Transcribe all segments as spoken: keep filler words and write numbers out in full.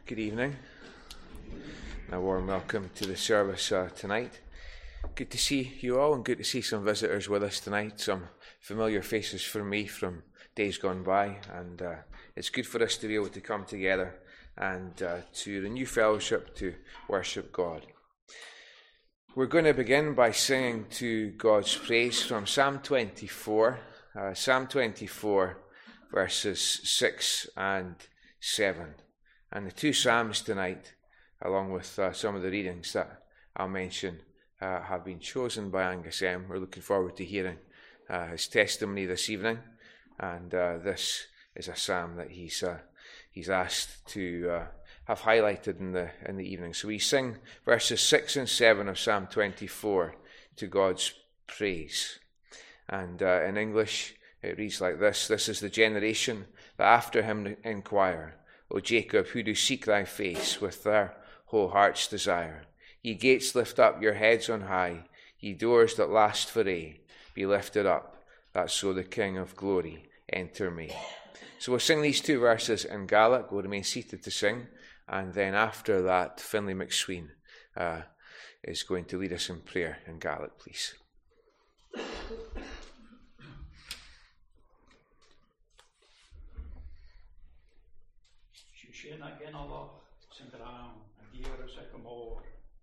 Good evening, and a warm welcome to the service uh, tonight. Good to see you all, and good to see some visitors with us tonight, some familiar faces for me from days gone by, and uh, it's good for us to be able to come together and uh, to renew fellowship, to worship God. We're going to begin by singing to God's praise from Psalm twenty-four, uh, Psalm twenty-four, verses six and seven. And the two Psalms tonight, along with uh, some of the readings that I'll mention, uh, have been chosen by Angus M. We're looking forward to hearing uh, his testimony this evening. And uh, this is a psalm that he's uh, he's asked to uh, have highlighted in the in the evening. So we sing verses six and seven of Psalm twenty-four to God's praise. And uh, in English, it reads like this: This is the generation that after him inquire, O Jacob, who do seek thy face with their whole heart's desire. Ye gates, lift up your heads on high, ye doors that last for aye, be lifted up, that so the King of glory enter may. So we'll sing these two verses in Gaelic. We'll remain seated to sing, and then after that, Finlay McSween uh, is going to lead us in prayer in Gaelic, please. Sin again Allah, sin ground, and dear as I come over.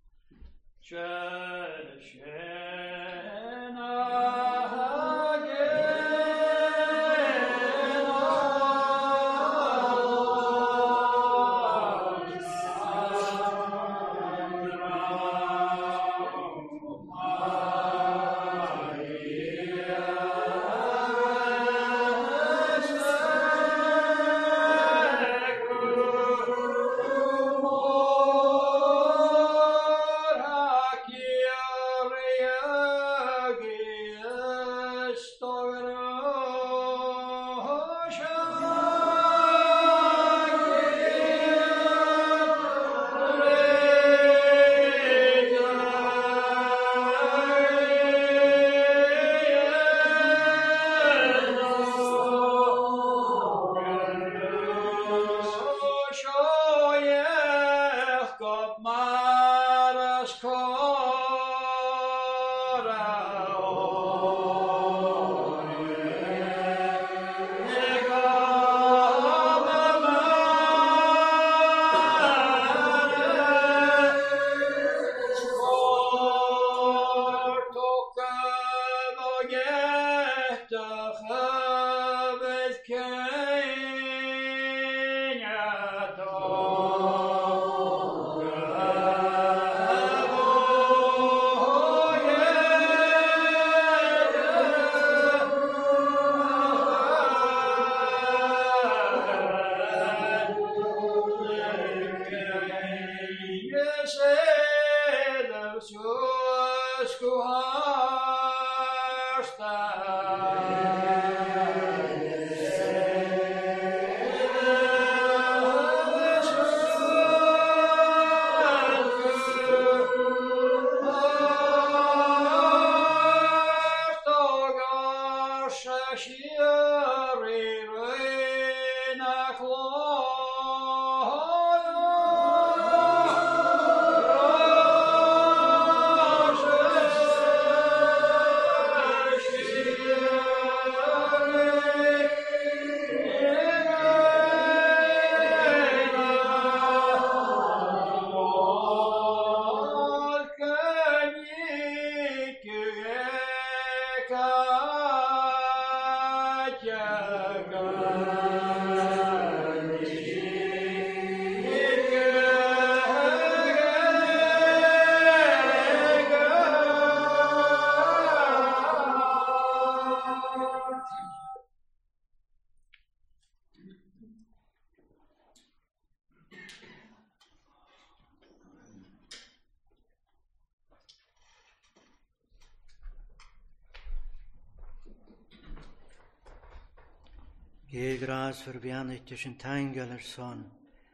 Ge gras verbianit tussen tangel er son.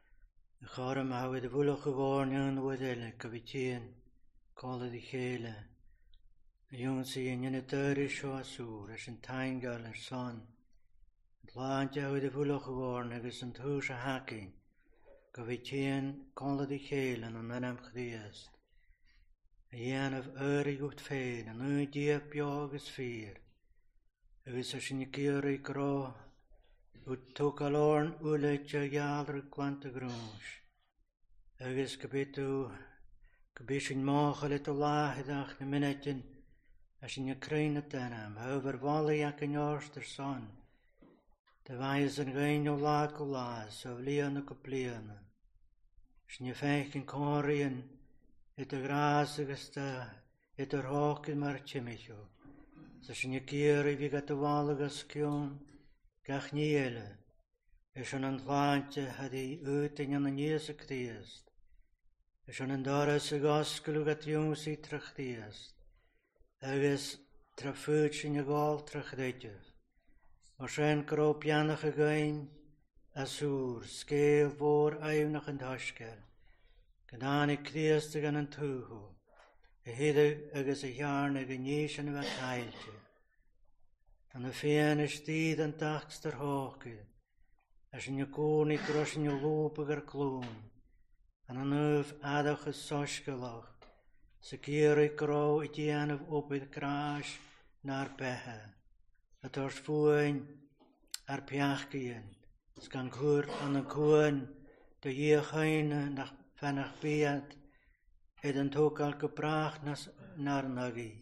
De charm hou de woelig geworden wedelle kabitien. Kalle de gele. De jongens zien in het deur zo azur, is een tangel er son. Het landje hou de woelig geworden, is een huis hacking. Gavitien kolle die gelen en hem Christ. Jan of eurig ut fein en u diep joges vier. Agus as in je keurig gro, ut tokalorn uletja jadre kwante groens. Agus gebit u, gebit in mogel het laagdag de minuten, as in je kreine tenem, over walle jak in jorster son. De wijs en geen o laak o laas, of lian o kapliane. As in je feikin korien, het de grasige sta, het er hoken maar tjemicho. As in je keurig wie gaat de wallige skjoen, gach niele. Is an een glaantje had hij uit in een Jezus Christ. Is an een doris a goskelu gat jongs i trachtiest. Agus trafuts in je gal trachdetje. Maar zijn kroop janige gein, asur, skeel voor eeuwnig en taskel. Gedaan ik Christus aan een tugo. Hidde agus a jarne genieschen wat heiltje. An de fene stied en takster hoge. As in je koning gros in je lopiger kloon. An een uif adige soskelach. Se kier ik ro het janef op het kraas naar pehe. Het ors voein ar piachkien. Skan kur an een koen. De je geine nach vanach beat. Het een tokal gebracht naar nagi.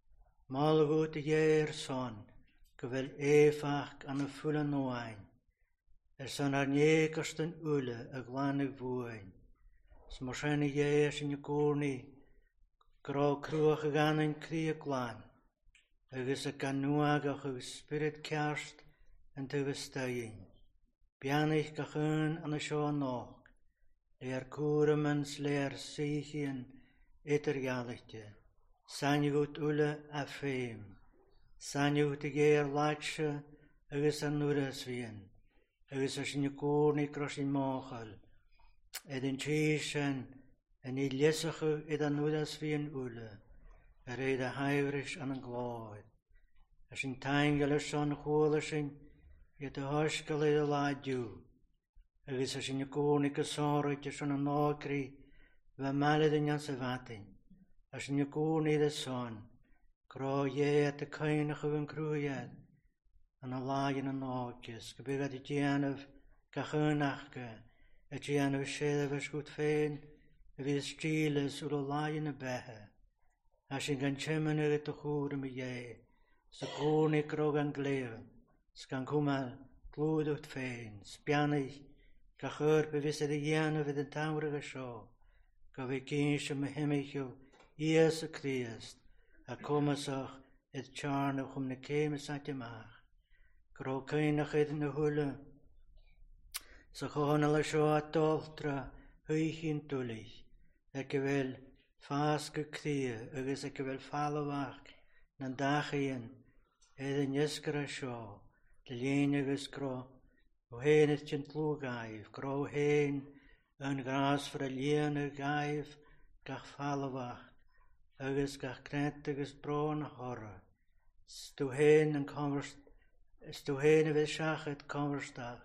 Mal goed de jeer son. Gewel evach aan een volle noain. Er zijn er nekersten ule, a glanig woein. Smoshene jeers in je koornie, grauw kroege gaan in krieg glan. Er is a kanuaga ge spirit kerst en te westeien. Bianig gachun aan de show nog. Leer koeremens leer sichien eterjalichte. Zijn goed ule a feem. Zijn goed de geer laatje, er is een nudes wien. Agus as in je koornie kros in mogel. Ed in tjeschen en i lessige ed an udas wie een ule. Er ed a heivrisch an een gloed. As in teingele son holesin, je de hoskele de laadju. Agus as in je koornie kesoretje son een nokri, we male de janse watin. As in je koornie de son, kro je het de keinige van kroeien. An a lagen an oogjes, gebygad i djanef gachunachke, et djanef shelevers goed fein, e vid stiles ur a lagen a behe. As in gan chemmen er et a chore me je, se konig rog an gleven, skan kumal glud ut fein, spianig, gachur bewisse de djanef vid an taurige show, gav i kinsje me hemmichel, ies a Christ, a komasach et charnach om ne kemes at je maag. Gro keinach ed in de hule. Sa chonala sio a doltra huichin tulich. Ec e wel faske krie, agus ec e wel falawach, nan dachien, ed in jeskara sio, de lien agus gro, o heen het jent loo gaif, gro heen, een gras voor a lien gaif, gach falawach, agus gach krent agus broon horre. Stu heen en converst, is to heen we shachet conversdag.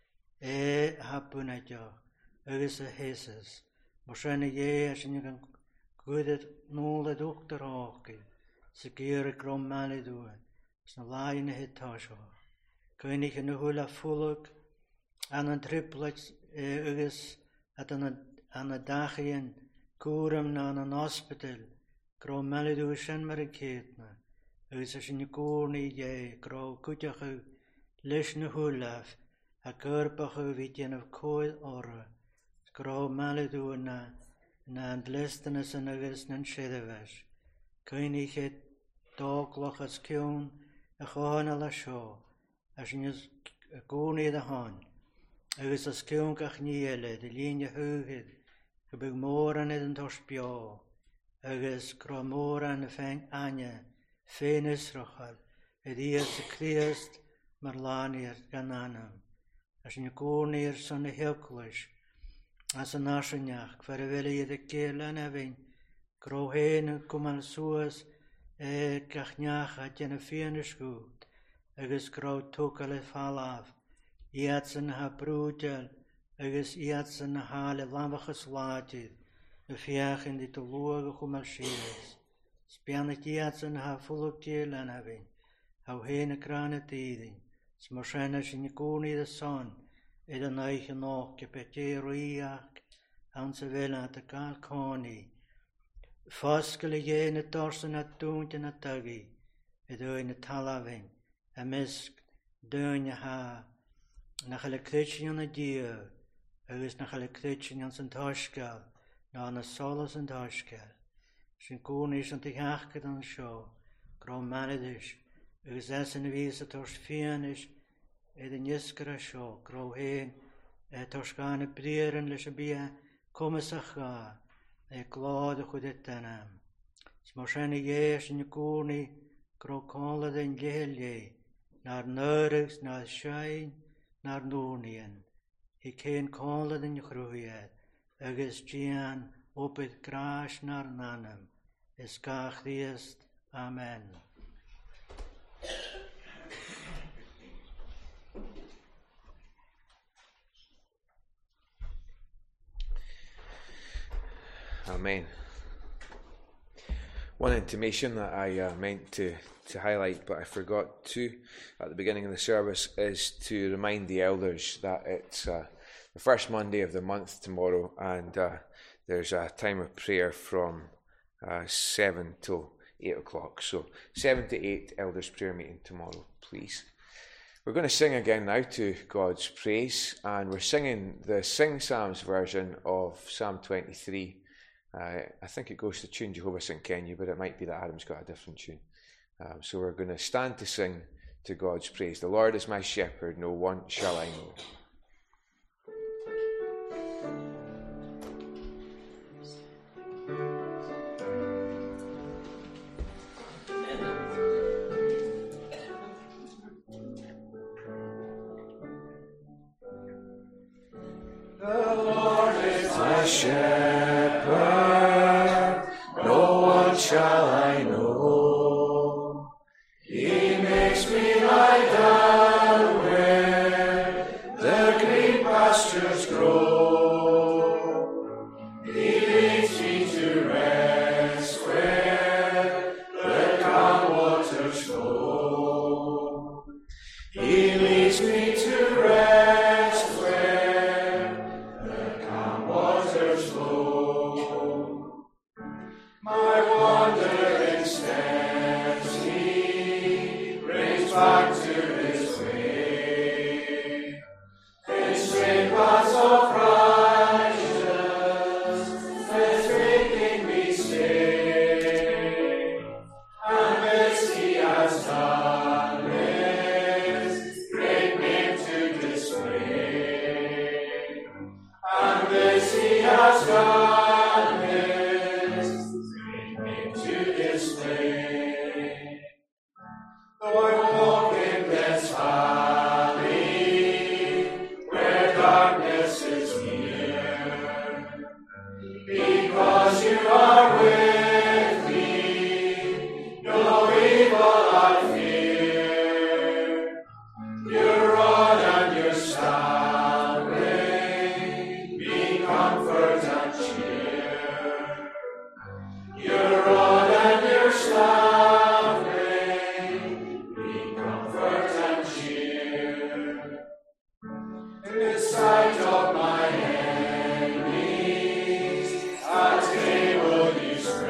E hapunet jo, agus a heses. Moshene je as in je kan goedet nole dokter hoge. Se kere krom male doen. Is een laaiene het tasho. König in de hula volk aan een triplets agus at aan een dagien koerem na een hospital. Krom male doen shen maar een keetne. Agus as in je koornie je grauw kutjache lesne hulaf, a körpache vitjen of kooi orre, grauw male doen na, na een lestenes en agus nan shedewesh. König het dagloch as kjoen, a gewoon ala show, as in je koornie de han. Agus as kjoen kach niele, de linie heuget, gebeg moran ed een torspio, agus grauw moran e feng anje, Fein Israel, ed ies Christ mar lanier gan anam. As in je koornier son e hilklish, as a nasenjach, kvar e welle je de keel an evin, gro heen kumal suas, e kachnjach at jen e fiene schuut, agus gro tukale fall af, jetsen ha broedel, agus iad san na hále lambachas láitid, na fiachan di to luag a chumal sílas. Spianna iad san ha fulog tiel an having, hau heen a krana tiding, smoshana sin ikoni the son, ed a naiche noch kepete riach, an se vela te kal koni. Foskele jene torsen at toont na tagi, ed oin a talaving, a misk, dunja ha, na gele krutschen an a dier, agus na gele krutschen an zijn toskal, na na solas an toskal. Sin koni is an te hachket an show, gro manedish, agus as in a visa tors fianish, ed a niskara show, gro heen, et torskane prieren lis a bia, komisacha, e glad chud etanam. Smoshane yesh in koni, gro kola den gelje, nar nurigs, nar shine, nar nunien. He ken kola den chruiad, agus gian, opet grash nar nanam. Es gach diest. Amen. Amen. One intimation that I uh, meant to, to highlight, but I forgot to at the beginning of the service, is to remind the elders that it's uh, the first Monday of the month tomorrow, and uh, there's a time of prayer from uh, seven till eight o'clock. So seven to eight, elders' prayer meeting tomorrow, please. We're going to sing again now to God's praise, and we're singing the Sing Psalms version of Psalm twenty-three. Uh, I think it goes to tune Jehovah Sing Kenya, but it might be that Adam's got a different tune. Um, so we're going to stand to sing to God's praise. The Lord is my shepherd, no want shall I know. The Lord is my shepherd, no one shall I know. He makes me lie down where the green pastures grow. He leads me to rest where the calm waters flow. He leads me to rest where the calm waters flow. My wandering steps he brings back to his way. In straight paths of righteousness, making me stay. And this he has done his great name to display. And this he has done his great name to display. Though I walk in this valley where darkness is near, because you are with me, no evil I fear. Your rod and your staff bring me comfort and cheer. Your rod and your staff bring me comfort and cheer. In the sight of my enemies, a table you spread.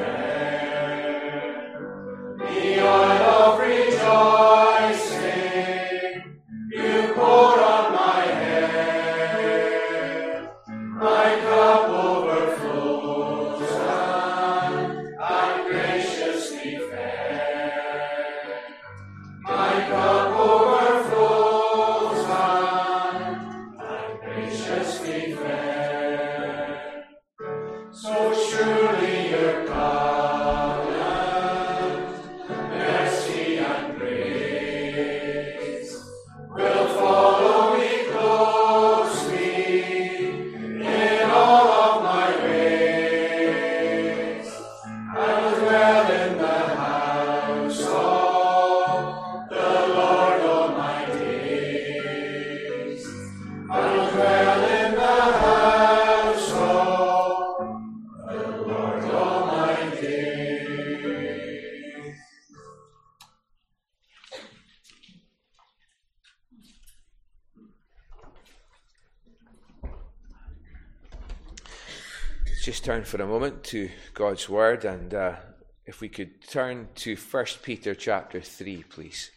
just turn for a moment to God's Word, and uh, if we could turn to First Peter chapter three, please.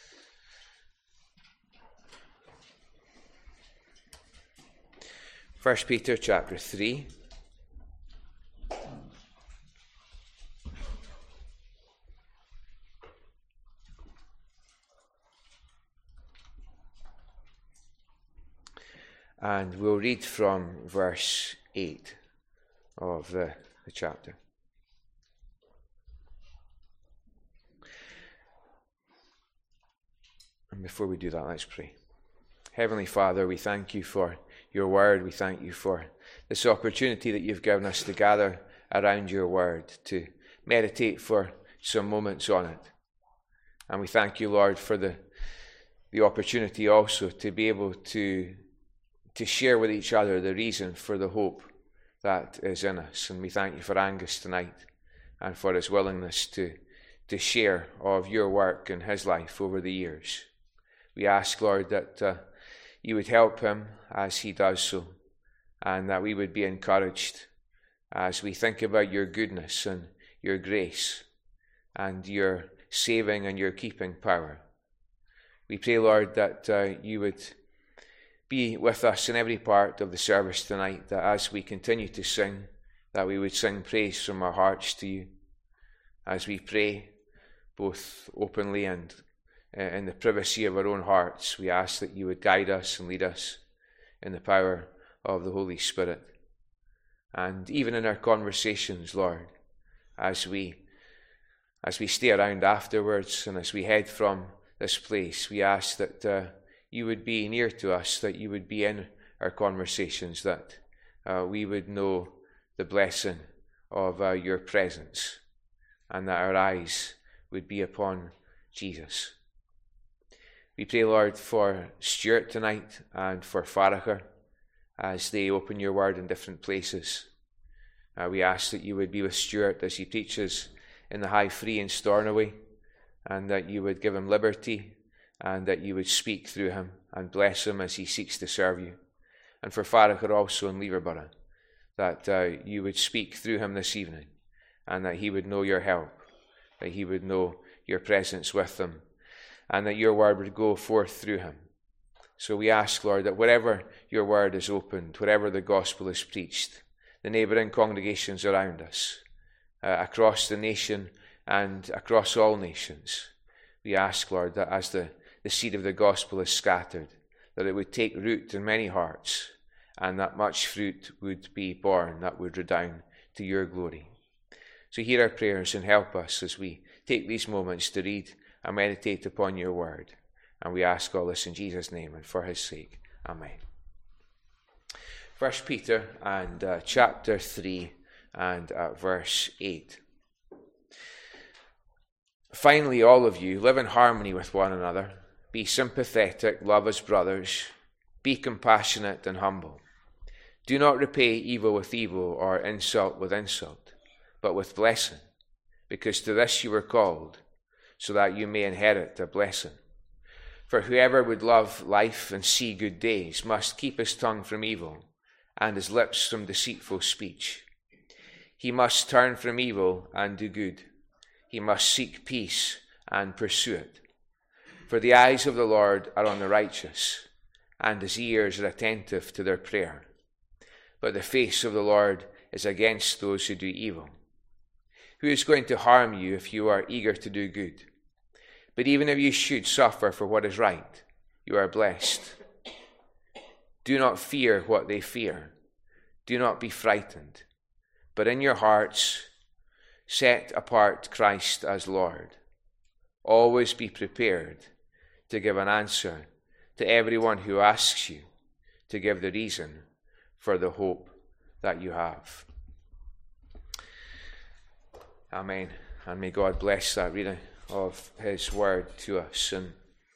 First Peter chapter three. And we'll read from verse eight of the, the chapter. And before we do that, let's pray. Heavenly Father, we thank you for your word. We thank you for this opportunity that you've given us to gather around your word, to meditate for some moments on it. And we thank you, Lord, for the, the opportunity also to be able to, to share with each other the reason for the hope that is in us. And we thank you for Angus tonight and for his willingness to, to share of your work in his life over the years. We ask, Lord, that uh, you would help him as he does so, and that we would be encouraged as we think about your goodness and your grace and your saving and your keeping power. We pray, Lord, that uh, you would be with us in every part of the service tonight, that as we continue to sing, that we would sing praise from our hearts to you. As we pray, both openly and uh, in the privacy of our own hearts, we ask that you would guide us and lead us in the power of the Holy Spirit. And even in our conversations, Lord, as we as we stay around afterwards and as we head from this place, we ask that uh, you would be near to us, that you would be in our conversations, that uh, we would know the blessing of uh, your presence, and that our eyes would be upon Jesus. We pray, Lord, for Stuart tonight and for Farragher as they open your word in different places. Uh, we ask that you would be with Stuart as he preaches in the High Free in Stornoway, and that you would give him liberty, and that you would speak through him and bless him as he seeks to serve you. And for Farragher also in Leverborough, that uh, you would speak through him this evening, and that he would know your help, that he would know your presence with him, and that your word would go forth through him. So we ask, Lord, that wherever your word is opened, wherever the gospel is preached, the neighbouring congregations around us, uh, across the nation and across all nations, we ask, Lord, that as the the seed of the gospel is scattered, that it would take root in many hearts, and that much fruit would be born that would redound to your glory. So hear our prayers and help us as we take these moments to read and meditate upon your word. And we ask all this in Jesus' name and for his sake. Amen. First Peter and uh, chapter three and uh, verse eight. Finally, all of you, live in harmony with one another. Be sympathetic, love as brothers. Be compassionate and humble. Do not repay evil with evil or insult with insult, but with blessing, because to this you were called, so that you may inherit a blessing. For whoever would love life and see good days must keep his tongue from evil and his lips from deceitful speech. He must turn from evil and do good. He must seek peace and pursue it. For the eyes of the Lord are on the righteous, and his ears are attentive to their prayer. But the face of the Lord is against those who do evil. Who is going to harm you if you are eager to do good? But even if you should suffer for what is right, you are blessed. Do not fear what they fear. Do not be frightened. But in your hearts, set apart Christ as Lord. Always be prepared to give an answer to everyone who asks you to give the reason for the hope that you have. Amen. And may God bless that reading of his word to us. And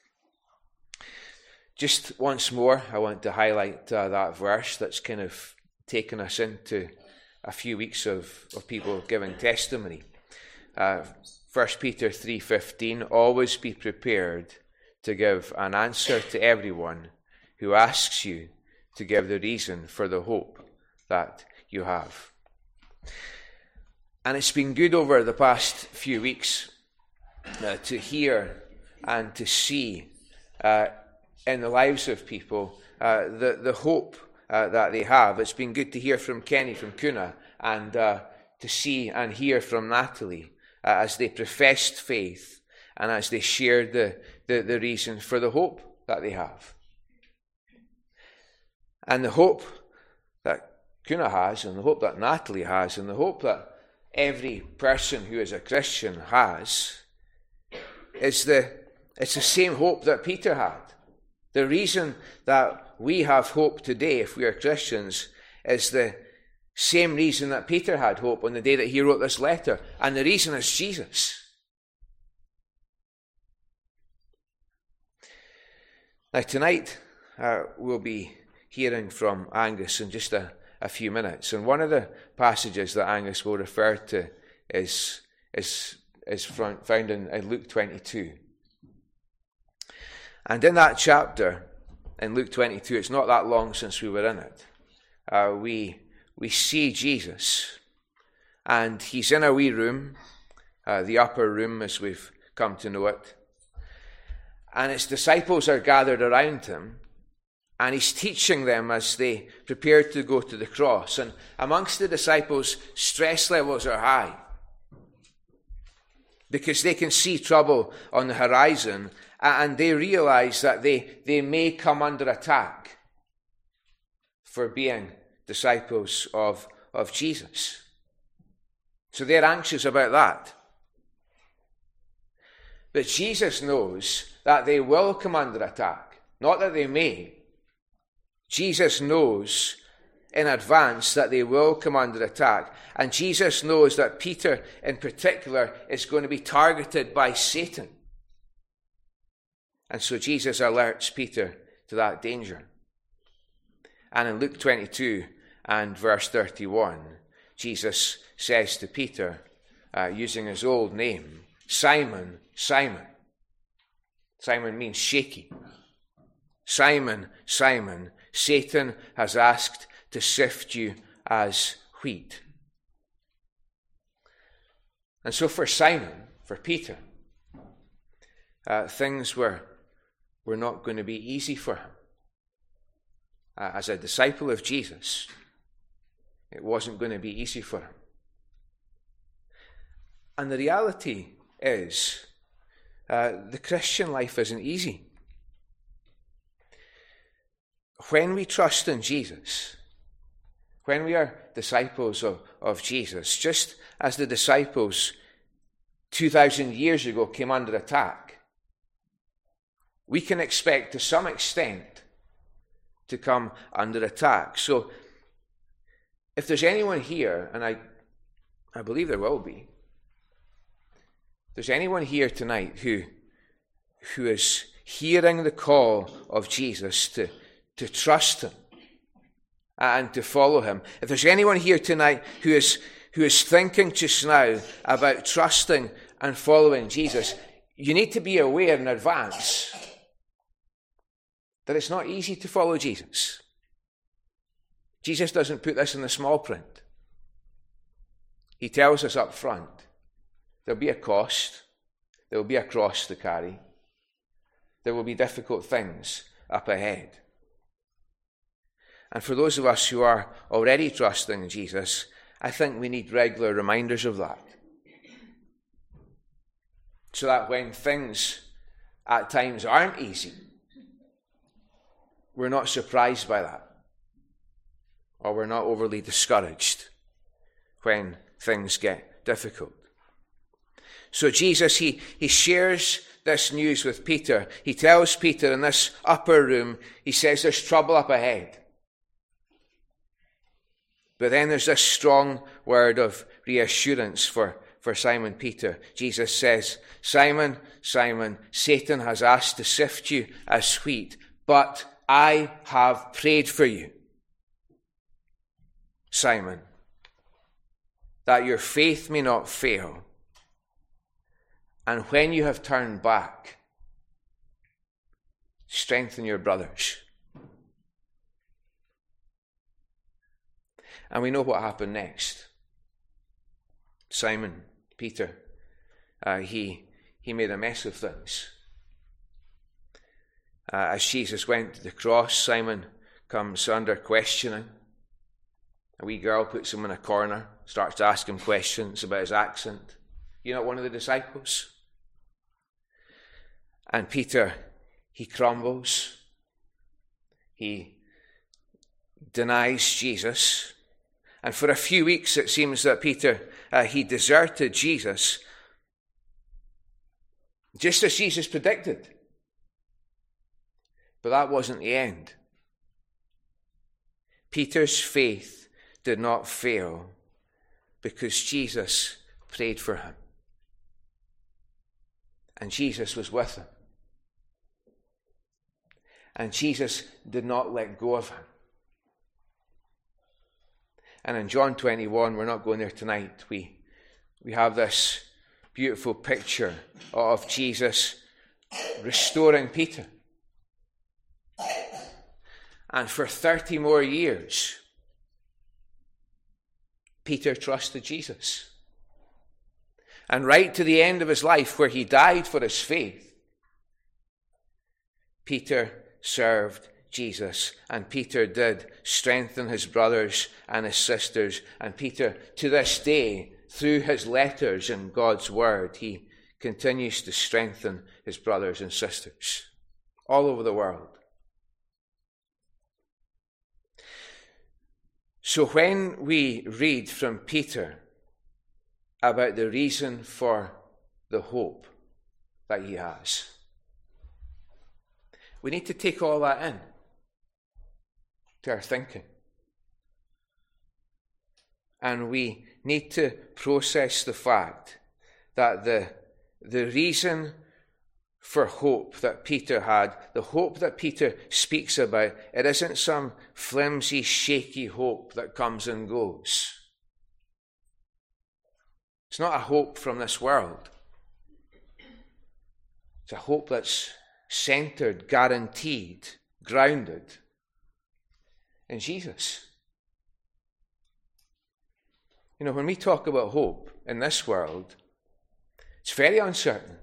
just once more, I want to highlight uh, that verse that's kind of taken us into a few weeks of, of people giving testimony. Uh, First Peter three fifteen, always be prepared to give an answer to everyone who asks you to give the reason for the hope that you have. And it's been good over the past few weeks uh, to hear and to see uh, in the lives of people uh, the, the hope uh, that they have. It's been good to hear from Kenny from Kuna, and uh, to see and hear from Natalie uh, as they professed faith and as they shared the, the, the reason for the hope that they have. And the hope that Kuna has, and the hope that Natalie has, and the hope that every person who is a Christian has, is the it's the same hope that Peter had. The reason that we have hope today, if we are Christians, is the same reason that Peter had hope on the day that he wrote this letter. And the reason is Jesus. Now tonight, uh, we'll be hearing from Angus in just a, a few minutes. And one of the passages that Angus will refer to is, is, is from, found in, in Luke twenty-two. And in that chapter, in Luke twenty-two, it's not that long since we were in it, uh, we, we see Jesus. And he's in a wee room, uh, the upper room as we've come to know it. And his disciples are gathered around him. And he's teaching them as they prepare to go to the cross. And amongst the disciples, stress levels are high, because they can see trouble on the horizon, and they realize that they, they may come under attack for being disciples of, of Jesus. So they're anxious about that. But Jesus knows that they will come under attack, not that they may. Jesus knows in advance that they will come under attack. And Jesus knows that Peter in particular is going to be targeted by Satan. And so Jesus alerts Peter to that danger. And in Luke twenty-two and verse thirty-one, Jesus says to Peter, uh, using his old name, Simon, Simon. Simon means shaky. Simon, Simon, Satan has asked to sift you as wheat. And so for Simon, for Peter, uh, things were, were not going to be easy for him. Uh, as a disciple of Jesus, it wasn't going to be easy for him. And the reality is, uh, the Christian life isn't easy. When we trust in Jesus, when we are disciples of, of Jesus, just as the disciples two thousand years ago came under attack, we can expect to some extent to come under attack. So if there's anyone here, and I, I believe there will be, if there's anyone here tonight who, who is hearing the call of Jesus to to trust him and to follow him. If there's anyone here tonight who is who is thinking just now about trusting and following Jesus, you need to be aware in advance that it's not easy to follow Jesus. Jesus doesn't put this in the small print. He tells us up front, there'll be a cost, there will be a cross to carry, there will be difficult things up ahead. And for those of us who are already trusting in Jesus, I think we need regular reminders of that. So that when things at times aren't easy, we're not surprised by that. Or we're not overly discouraged when things get difficult. So Jesus, he, he shares this news with Peter. He tells Peter in this upper room, he says there's trouble up ahead. But then there's this strong word of reassurance for, for Simon Peter. Jesus says, Simon, Simon, Satan has asked to sift you as wheat, but I have prayed for you, Simon, that your faith may not fail. And when you have turned back, strengthen your brothers. And we know what happened next. Simon Peter, uh, he, he made a mess of things. Uh, as Jesus went to the cross, Simon comes under questioning. A wee girl puts him in a corner, starts to ask him questions about his accent. You're not one of the disciples? And Peter, he crumbles. He denies Jesus. And for a few weeks it seems that Peter, uh, he deserted Jesus, just as Jesus predicted. But that wasn't the end. Peter's faith did not fail because Jesus prayed for him. And Jesus was with him. And Jesus did not let go of him. And in John twenty-one, we're not going there tonight, we, we have this beautiful picture of Jesus restoring Peter. And for thirty more years, Peter trusted Jesus. And right to the end of his life, where he died for his faith, Peter served Jesus. And Peter did strengthen his brothers and his sisters. And Peter, to this day, through his letters and God's word, he continues to strengthen his brothers and sisters all over the world. So when we read from Peter about the reason for the hope that he has, we need to take all that in to our thinking. And we need to process the fact that the, the reason for hope that Peter had, the hope that Peter speaks about, it isn't some flimsy, shaky hope that comes and goes. It's not a hope from this world. It's a hope that's centered, guaranteed, grounded in Jesus. You know, when we talk about hope in this world, it's very uncertain.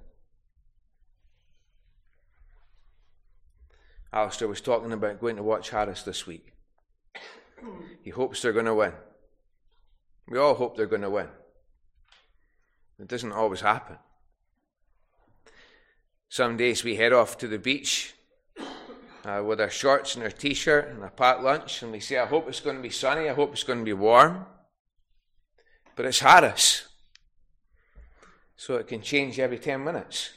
Alistair was talking about going to watch Harris this week. He hopes they're going to win. We all hope they're going to win. It doesn't always happen. Some days we head off to the beach uh, with our shorts and our t-shirt and a packed lunch, and we say, I hope it's going to be sunny, I hope it's going to be warm. But it's Harris, so it can change every ten minutes.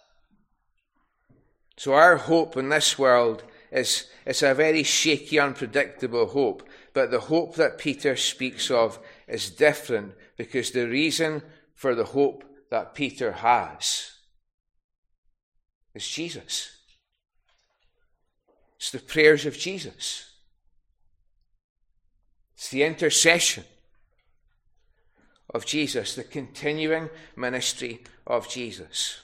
So our hope in this world is it's a very shaky, unpredictable hope. But the hope that Peter speaks of is different, because the reason for the hope that Peter has is Jesus. It's the prayers of Jesus. It's the intercession of Jesus, the continuing ministry of Jesus.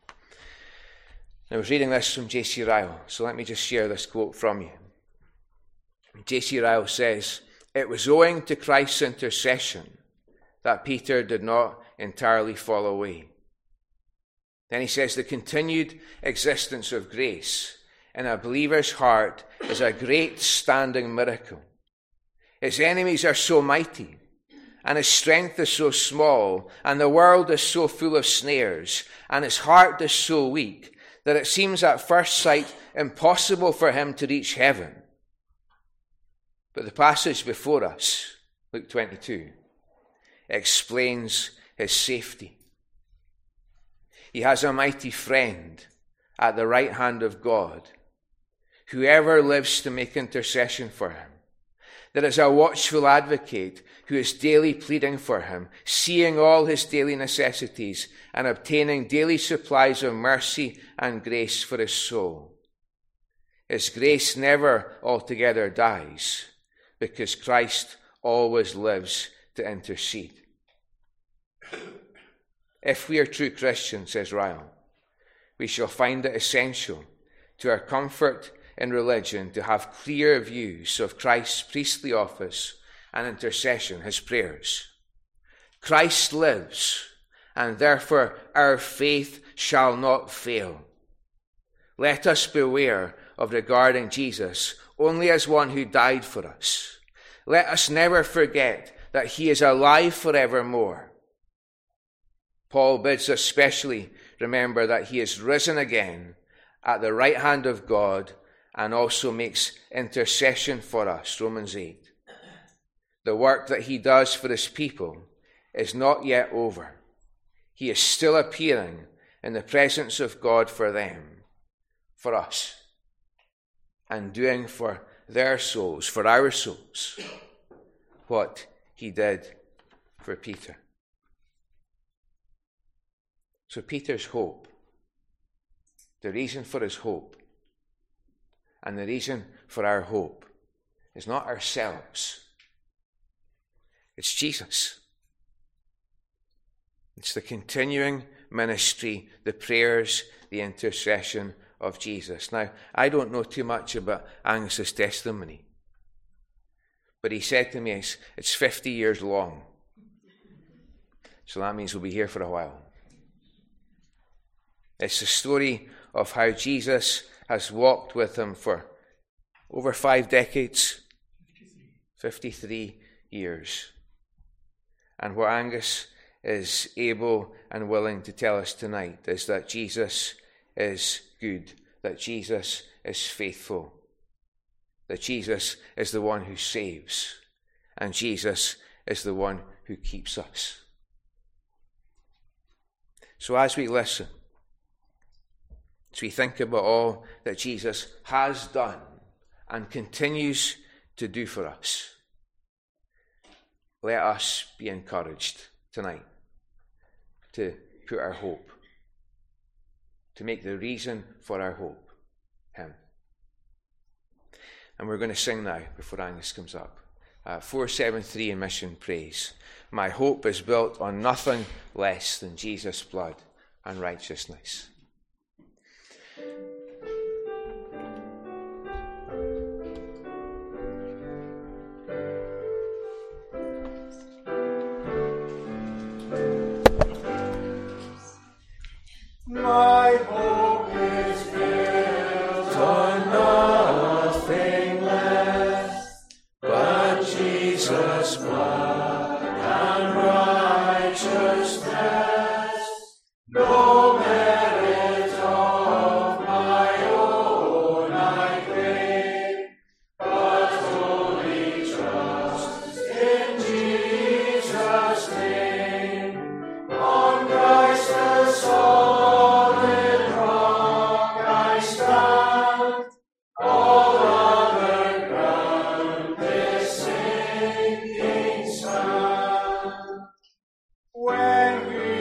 I was reading this from J C Ryle, so let me just share this quote from you. J C Ryle says, "It was owing to Christ's intercession that Peter did not entirely fall away." Then he says, "The continued existence of grace in a believer's heart is a great standing miracle. His enemies are so mighty, and his strength is so small, and the world is so full of snares, and his heart is so weak, that it seems at first sight impossible for him to reach heaven." But the passage before us, Luke twenty-two, explains his safety. He has a mighty friend at the right hand of God, whoever lives to make intercession for him. There is a watchful advocate who is daily pleading for him, seeing all his daily necessities and obtaining daily supplies of mercy and grace for his soul. His grace never altogether dies, because Christ always lives to intercede. If we are true Christians, says Ryle, we shall find it essential to our comfort in religion to have clear views of Christ's priestly office and intercession, his prayers, Christ lives, and therefore our faith shall not fail. Let us beware of regarding Jesus only as one who died for us. Let us never forget that he is alive forevermore. Paul bids us specially remember that he is risen again at the right hand of God and also makes intercession for us, Romans eight. The work that he does for his people is not yet over. He is still appearing in the presence of God for them, for us, and doing for their souls, for our souls, what he did for Peter. So Peter's hope, the reason for his hope, and the reason for our hope is not ourselves. It's Jesus. It's the continuing ministry, the prayers, the intercession of Jesus. Now, I don't know too much about Angus's testimony, but he said to me it's, it's fifty years long. So that means we'll be here for a while. It's the story of how Jesus has walked with him for over five decades, fifty-three years. And what Angus is able and willing to tell us tonight is that Jesus is good, that Jesus is faithful, that Jesus is the one who saves, and Jesus is the one who keeps us. So as we listen, as we think about all that Jesus has done and continues to do for us, let us be encouraged tonight to put our hope, to make the reason for our hope him. And we're going to sing now before Angus comes up. Uh, four seventy-three in Mission Praise. My hope is built on nothing less than Jesus' blood and righteousness. My hope is built on nothing less but Jesus' blood and righteousness. No merit of my own I claim, but only trust in Jesus' name. On Christ the solid rock I stand, all other ground is sinking sand. When we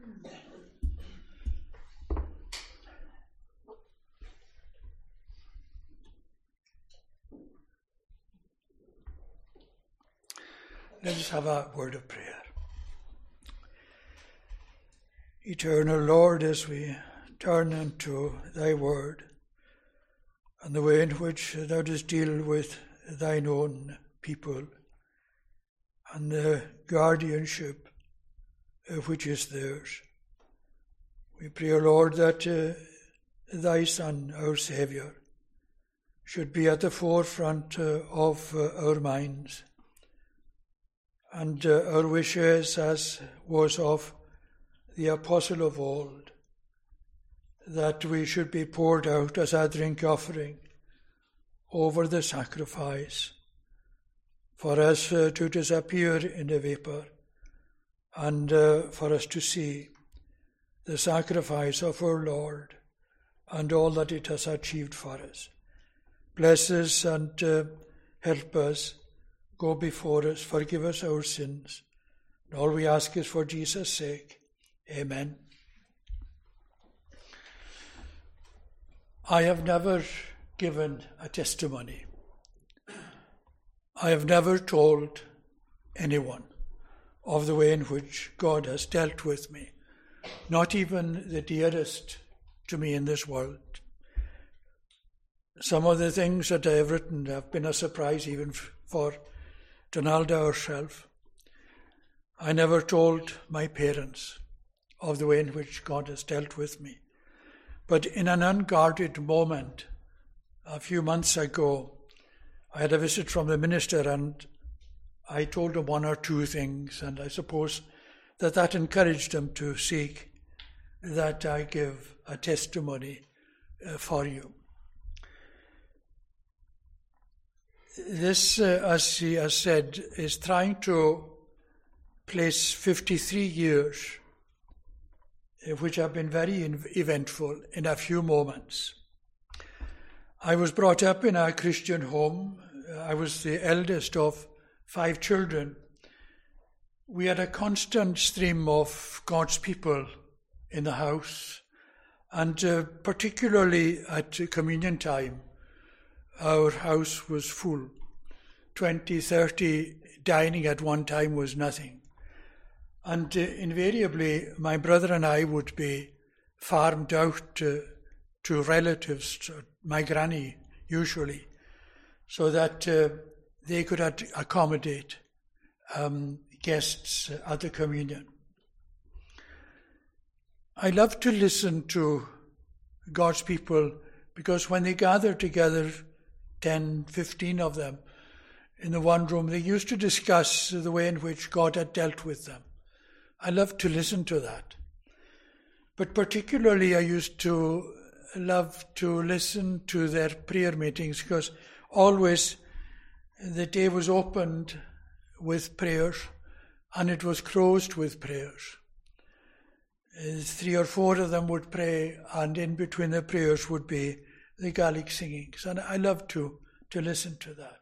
Let us have a word of prayer. Eternal Lord, as we turn into thy word and the way in which thou dost deal with thine own people and the guardianship which is theirs, we pray, O Lord, that uh, thy Son, our Saviour, should be at the forefront uh, of uh, our minds, and uh, our wishes, as was of the apostle of old, that we should be poured out as a drink offering over the sacrifice, for us uh, to disappear in the vapour, and uh, for us to see the sacrifice of our Lord and all that it has achieved for us. Bless us and uh, help us, go before us, forgive us our sins. And all we ask is for Jesus' sake. Amen. I have never given a testimony. I have never told anyone of the way in which God has dealt with me, not even the dearest to me in this world. Some of the things that I have written have been a surprise even for Donalda herself. I never told my parents of the way in which God has dealt with me. But in an unguarded moment, a few months ago, I had a visit from the minister and I told him one or two things, and I suppose that that encouraged him to seek that I give a testimony uh, for you. This, uh, as he has said, is trying to place fifty-three years, uh, which have been very eventful, in a few moments. I was brought up in a Christian home. I was the eldest of five children. We had a constant stream of God's people in the house, and uh, particularly at communion time, our house was full. twenty, thirty dining at one time was nothing. And uh, invariably, my brother and I would be farmed out uh, to relatives, to my granny usually, so that uh, they could ad- accommodate um, guests at the communion. I love to listen to God's people, because when they gather together, ten, fifteen of them, in the one room, they used to discuss the way in which God had dealt with them. I love to listen to that. But particularly I used to love to listen to their prayer meetings, because always the day was opened with prayers and it was closed with prayers. Uh, three or four of them would pray, and in between the prayers would be the Gaelic singings. And I love to, to listen to that.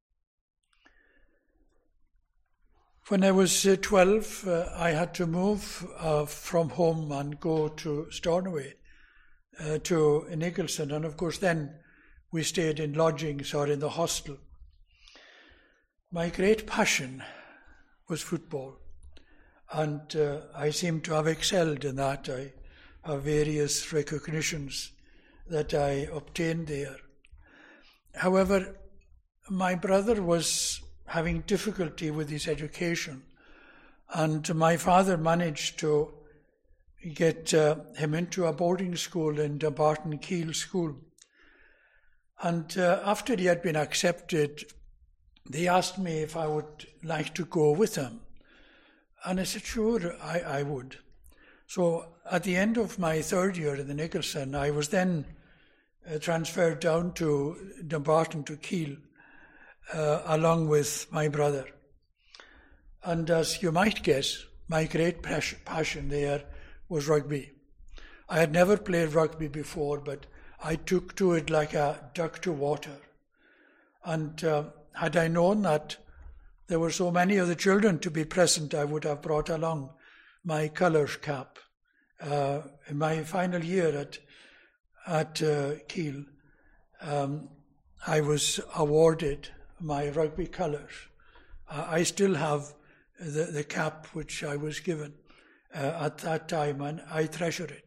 When I was uh, twelve, uh, I had to move uh, from home and go to Stornoway, uh, to Nicholson. And of course then we stayed in lodgings or in the hostel. My great passion was football. And uh, I seem to have excelled in that. I have various recognitions that I obtained there. However, my brother was having difficulty with his education, and my father managed to get uh, him into a boarding school in Dumbarton Keele School. And uh, after he had been accepted, they asked me if I would like to go with them. And I said, sure, I, I would. So at the end of my third year in the Nicholson, I was then uh, transferred down to Dumbarton to Keele, uh, along with my brother. And as you might guess, my great passion there was rugby. I had never played rugby before, but I took to it like a duck to water. And uh, had I known that there were so many of the children to be present, I would have brought along my colours cap uh, in my final year at at uh, Keele, um, I was awarded my rugby colours. Uh, I still have the, the cap which I was given uh, at that time, and I treasure it.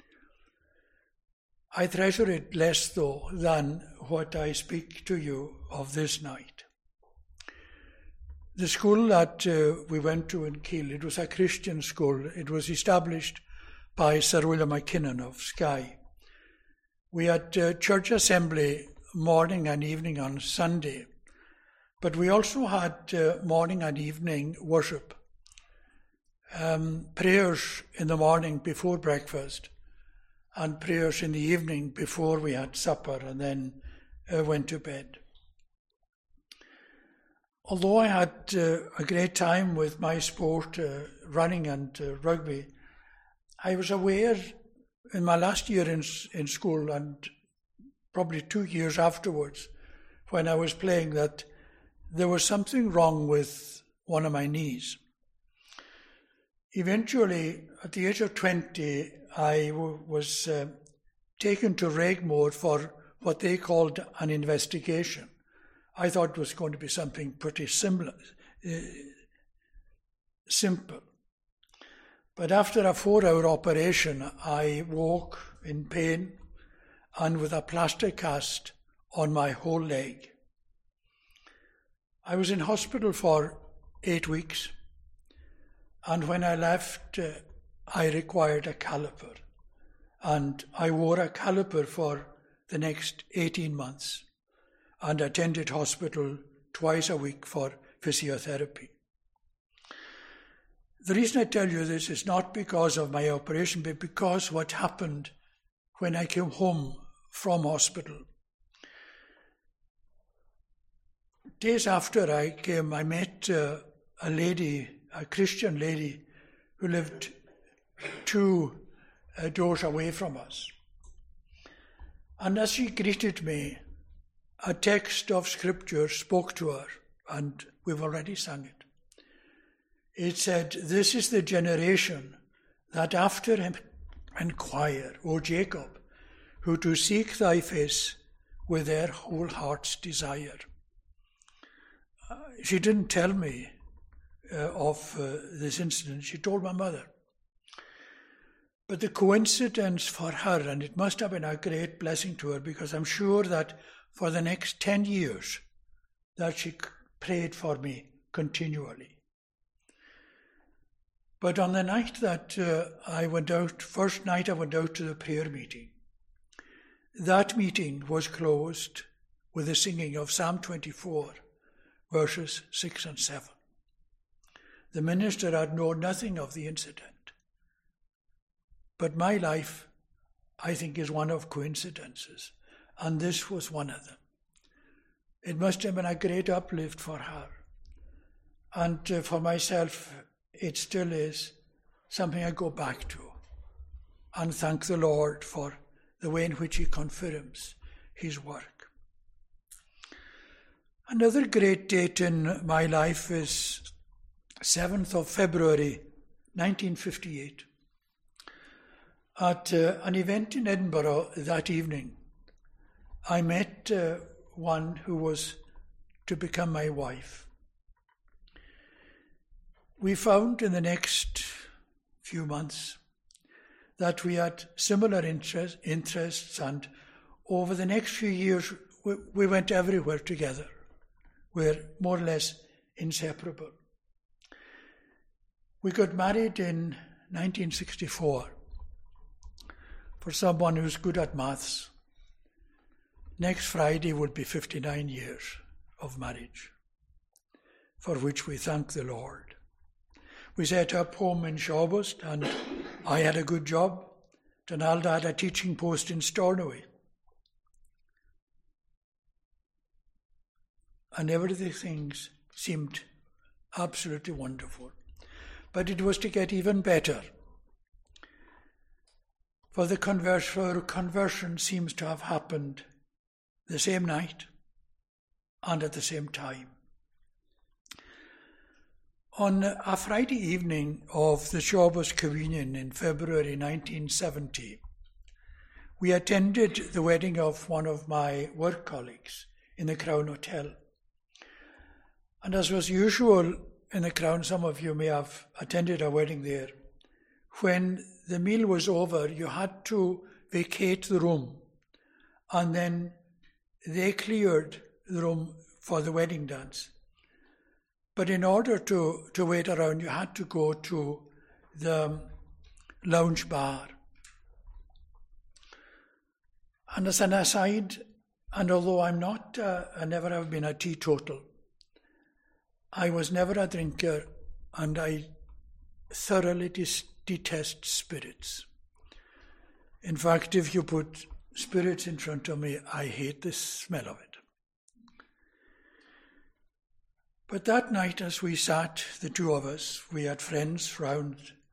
I treasure it less, though, than what I speak to you of this night. The school that uh, we went to in Keele, it was a Christian school. It was established by Sir William McKinnon of Skye. We had uh, church assembly morning and evening on Sunday, but we also had uh, morning and evening worship, um, prayers in the morning before breakfast, and prayers in the evening before we had supper and then uh, went to bed. Although I had uh, a great time with my sport, uh, running and uh, rugby, I was aware in my last year in, in school and probably two years afterwards when I was playing that there was something wrong with one of my knees. Eventually, at the age of twenty, I w- was uh, taken to Regmore for what they called an investigation. I thought it was going to be something pretty similar, uh, simple. But after a four-hour operation, I woke in pain and with a plaster cast on my whole leg. I was in hospital for eight weeks, and when I left, uh, I required a caliper, and I wore a caliper for the next eighteen months and attended hospital twice a week for physiotherapy. The reason I tell you this is not because of my operation, but because what happened when I came home from hospital. Days after I came, I met uh, a lady, a Christian lady, who lived two uh, doors away from us. And as she greeted me, a text of scripture spoke to her, and we've already sung it. It said, "This is the generation that after him inquire, O Jacob, who do seek thy face with their whole heart's desire." Uh, she didn't tell me uh, of uh, this incident. She told my mother. But the coincidence for her, and it must have been a great blessing to her, because I'm sure that for the next ten years that she prayed for me continually. But on the night that uh, I went out, first night I went out to the prayer meeting, that meeting was closed with the singing of Psalm twenty-four, verses six and seven. The minister had known nothing of the incident. But my life, I think, is one of coincidences, and this was one of them. It must have been a great uplift for her. And uh, for myself, it still is something I go back to and thank the Lord for the way in which he confirms his work. Another great date in my life is seventh of February nineteen fifty-eight. At uh, an event in Edinburgh that evening, I met uh, one who was to become my wife. We found in the next few months that we had similar interest, interests, and over the next few years we, we went everywhere together. We're more or less inseparable. We got married in nineteen sixty-four. For someone who's good at maths, next Friday would be fifty-nine years of marriage, for which we thank the Lord. We set up home in Shawbost, and I had a good job. Donalda had a teaching post in Stornoway. And everything seemed absolutely wonderful. But it was to get even better. For the conversion, conversion seems to have happened the same night and at the same time. On a Friday evening of the Shorebus Communion in February nineteen seventy, we attended the wedding of one of my work colleagues in the Crown Hotel. And as was usual in the Crown, some of you may have attended a wedding there. When the meal was over, you had to vacate the room, and then they cleared the room for the wedding dance. But in order to, to wait around, you had to go to the lounge bar. And as an aside, and although I'm not, uh, I never have been a teetotal, I was never a drinker, and I thoroughly dis- detest spirits. In fact, if you put spirits in front of me, I hate the smell of it. But that night, as we sat, the two of us, we had friends round,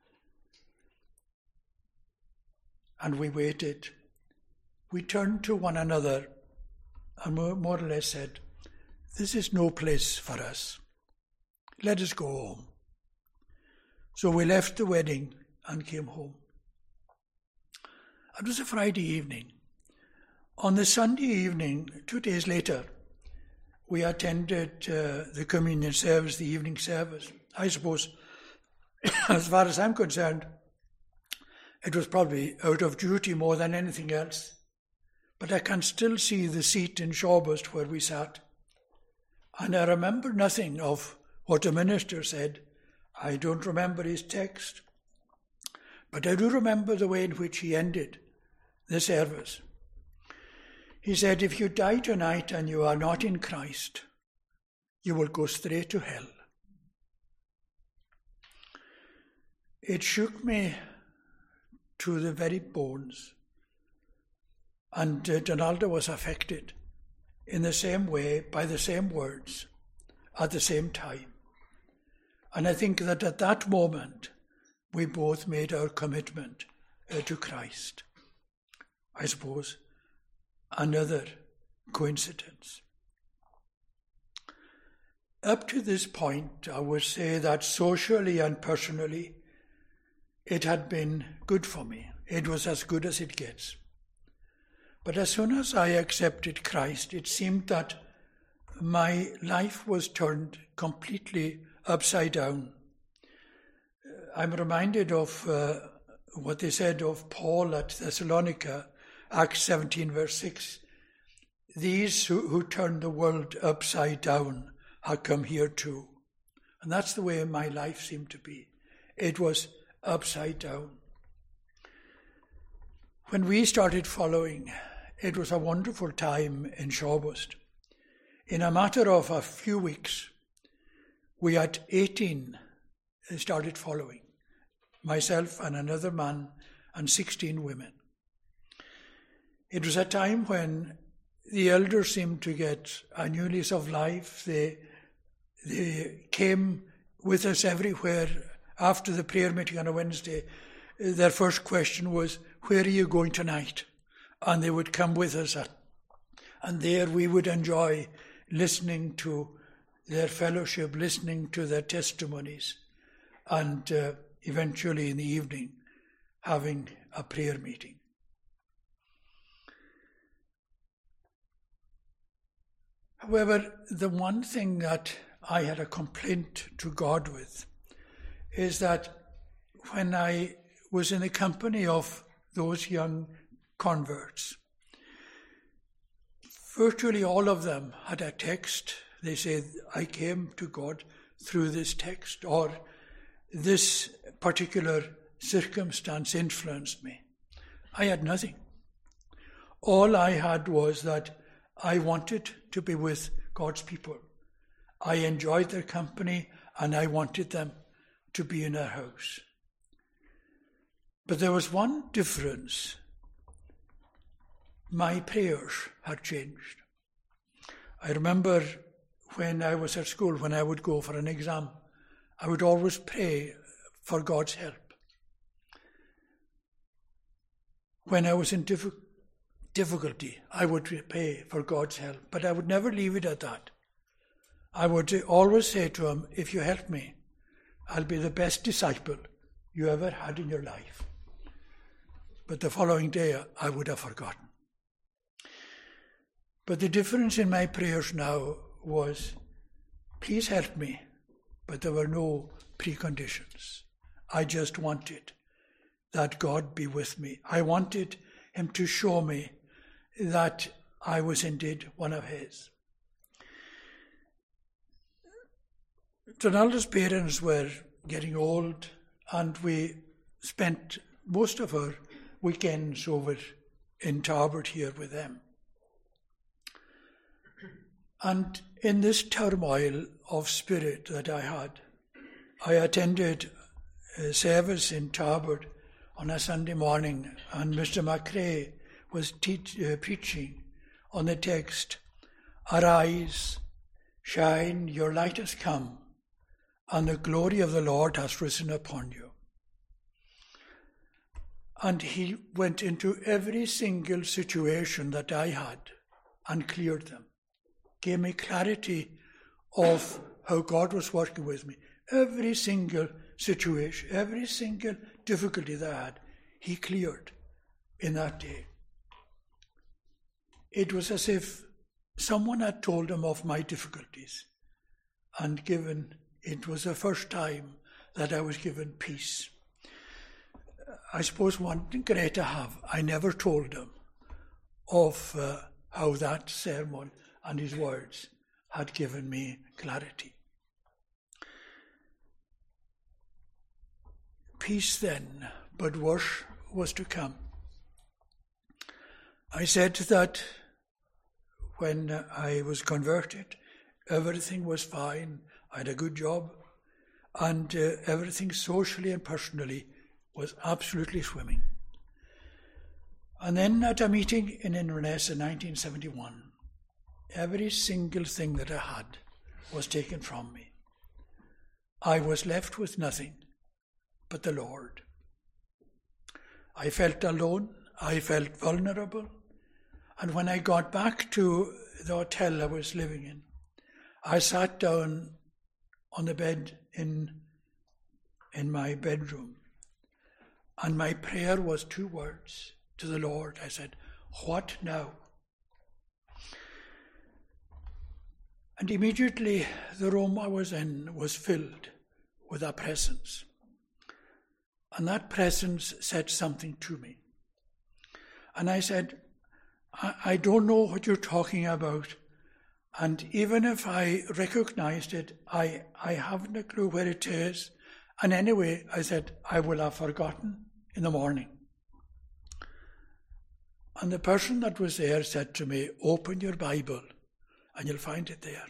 and we waited. We turned to one another and more or less said, "This is no place for us. Let us go home." So we left the wedding and came home. It was a Friday evening. On the Sunday evening, two days later, we attended uh, the communion service, the evening service. I suppose, as far as I'm concerned, it was probably out of duty more than anything else. But I can still see the seat in Shorebus where we sat. And I remember nothing of what the minister said. I don't remember his text. But I do remember the way in which he ended the service. He said, "If you die tonight and you are not in Christ, you will go straight to hell." It shook me to the very bones. And uh, Donalda was affected in the same way, by the same words, at the same time. And I think that at that moment, we both made our commitment uh, to Christ. I suppose another coincidence. Up to this point, I would say that socially and personally, it had been good for me. It was as good as it gets. But as soon as I accepted Christ, it seemed that my life was turned completely upside down. I'm reminded of uh, what they said of Paul at Thessalonica, Acts seventeen, verse six. "These who, who turn the world upside down have come here too." And that's the way my life seemed to be. It was upside down. When we started following, it was a wonderful time in Shorebus. In a matter of a few weeks, we had eighteen started following. Myself and another man and sixteen women. It was a time when the elders seemed to get a new lease of life. They, they came with us everywhere. After the prayer meeting on a Wednesday, their first question was, "Where are you going tonight?" And they would come with us. And there we would enjoy listening to their fellowship, listening to their testimonies, and uh, eventually in the evening having a prayer meeting. However, the one thing that I had a complaint to God with is that when I was in the company of those young converts, virtually all of them had a text. They said, "I came to God through this text," or "this particular circumstance influenced me." I had nothing. All I had was that I wanted to be with God's people. I enjoyed their company and I wanted them to be in our house. But there was one difference. My prayers had changed. I remember when I was at school, when I would go for an exam, I would always pray for God's help. When I was in difficulty, difficulty, I would pray for God's help, but I would never leave it at that. I would always say to him, "If you help me, I'll be the best disciple you ever had in your life. But the following day, I would have forgotten. But the difference in my prayers now was, please help me, but there were no preconditions. I just wanted that God be with me. I wanted him to show me that I was indeed one of his. Donalda's parents were getting old, and we spent most of our weekends over in Tarbert here with them. And in this turmoil of spirit that I had, I attended a service in Tarbert on a Sunday morning, and Mister McRae was teach, uh, preaching on the text, "Arise, shine, your light has come, and the glory of the Lord has risen upon you." And he went into every single situation that I had and cleared them, gave me clarity of how God was working with me. Every single situation, every single difficulty that I had, he cleared in that day. It was as if someone had told him of my difficulties and given, it was the first time that I was given peace. I suppose one thing great to have, I never told him of uh, how that sermon and his words had given me clarity. Peace then, but worse was to come. I said that when I was converted, everything was fine. I had a good job, and uh, everything socially and personally was absolutely swimming. And then at a meeting in Inverness in nineteen seventy-one, every single thing that I had was taken from me. I was left with nothing but the Lord. I felt alone, I felt vulnerable, and when I got back to the hotel I was living in, I sat down on the bed in, in my bedroom, and my prayer was two words to the Lord. I said, "What now?" And immediately the room I was in was filled with a presence. And that presence said something to me. And I said, I, I don't know what you're talking about. And even if I recognized it, I, I haven't a clue where it is. And anyway, I said, I will have forgotten in the morning. And the person that was there said to me, "Open your Bible and you'll find it there."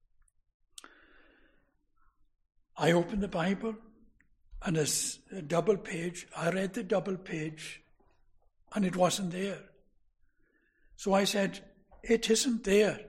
I opened the Bible, and as a double page, I read the double page, and it wasn't there. So I said, "It isn't there."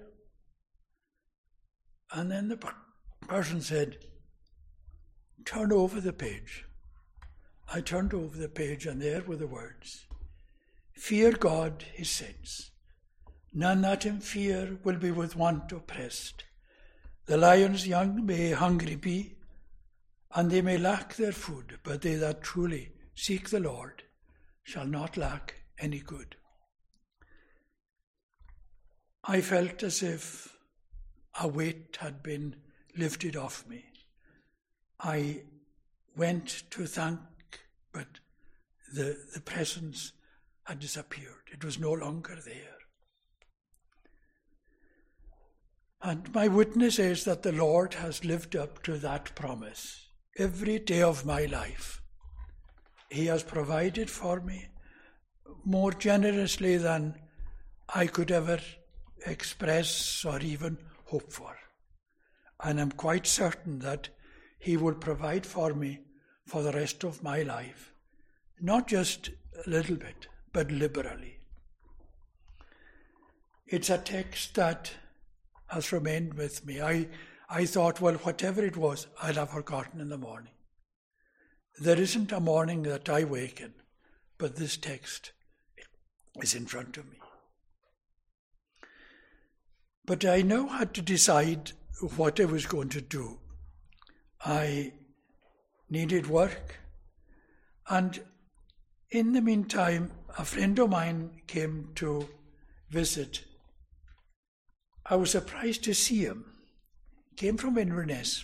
And then the person said, "Turn over the page." I turned over the page, and there were the words, "Fear God, his saints. None that in fear will be with want oppressed. The lions young may hungry be, and they may lack their food, but they that truly seek the Lord shall not lack any good." I felt as if a weight had been lifted off me. I went to thank, but the, the presence had disappeared. It was no longer there. And my witness is that the Lord has lived up to that promise. Every day of my life, he has provided for me more generously than I could ever express or even hope for. And I'm quite certain that he will provide for me for the rest of my life, not just a little bit, but liberally. It's a text that has remained with me. I, I thought, well, whatever it was, I'll have forgotten in the morning. There isn't a morning that I waken, but this text is in front of me. But I now had to decide what I was going to do. I needed work. And in the meantime, a friend of mine came to visit. I was surprised to see him. He came from Inverness.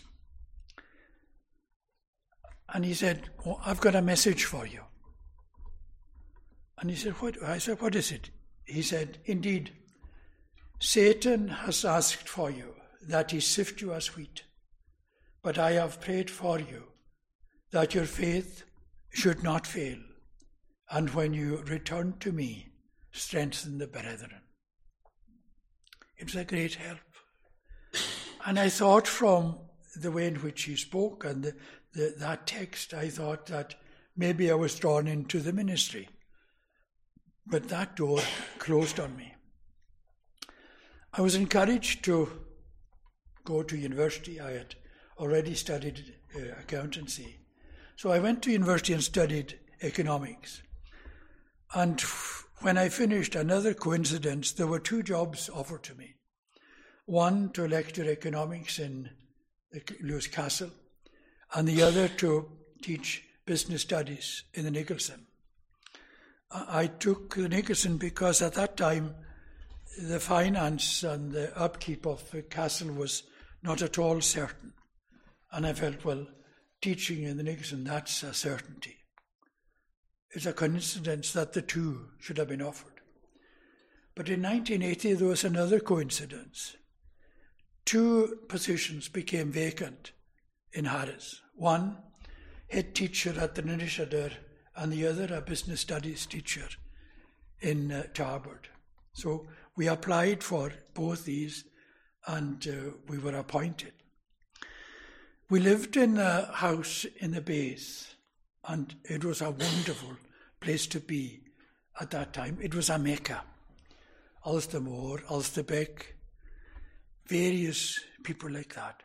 And he said, "Oh, I've got a message for you." And he said, "What?" I said, "What is it?" He said, "Indeed, Satan has asked for you, that he sift you as wheat. But I have prayed for you, that your faith should not fail. And when you return to me, strengthen the brethren." It was a great help. And I thought, from the way in which he spoke and the, the, that text, I thought that maybe I was drawn into the ministry. But that door closed on me. I was encouraged to go to university. I had already studied uh, accountancy. So I went to university and studied economics. And when I finished, another coincidence, there were two jobs offered to me. One to lecture economics in Lewis Castle, and the other to teach business studies in the Nicholson. I took the Nicholson because at that time the finance and the upkeep of the castle was not at all certain. And I felt, well, teaching in the Nicholson, that's a certainty. It's a coincidence that the two should have been offered. But in nineteen eighty, there was another coincidence. Two positions became vacant in Harris. One, head teacher at the Nirishadar, and the other, a business studies teacher in uh, Tarbert. So we applied for both these, and uh, we were appointed. We lived in a house in the Bays, and it was a wonderful place to be at that time. It was a Mecca. Ulster Moor, Ulster Beck, various people like that.